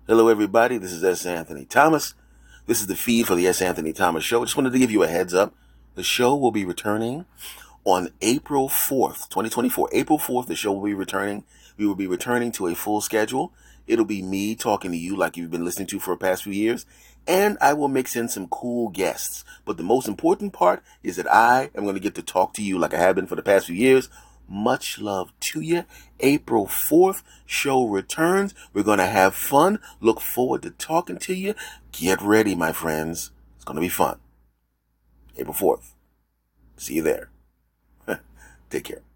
Hello, everybody. This is S. Anthony Thomas. This is the feed for the S. Anthony Thomas Show. I just wanted to give you a heads up. The show will be returning on April 4th, 2024. April 4th, the show will be returning. We will be returning to a full schedule. It'll be me talking to you like you've been listening to for the past few years. And I will mix in some cool guests. But the most important part is that I am going to get to talk to you like I have been for the past few years. Much love to you. April 4th, show returns. We're going to have fun. Look forward to talking to you. Get ready, my friends. It's going to be fun. April 4th. See you there. Take care.